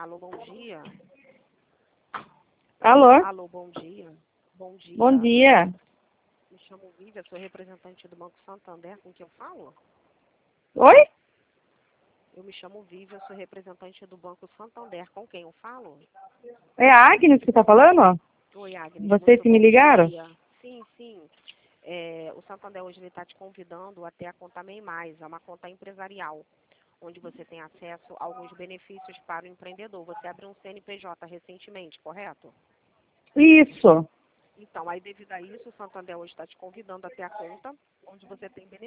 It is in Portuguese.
Alô, bom dia. Alô? Alô, bom dia. Bom dia. Bom dia. Me chamo Vívia, sou representante do Banco Santander, com quem eu falo? Oi? Eu me chamo Vívia, sou representante do Banco Santander, com quem eu falo? É a Agnes que tá falando? Oi, Agnes. Vocês muito que me bom ligaram? dia. Sim, sim. O Santander hoje está te convidando até a conta MEI Mais, é uma conta empresarial, onde você tem acesso a alguns benefícios para o empreendedor. Você abriu um CNPJ recentemente, correto? Isso. Então, aí devido a isso, o Santander hoje está te convidando até a conta, onde você tem benefícios.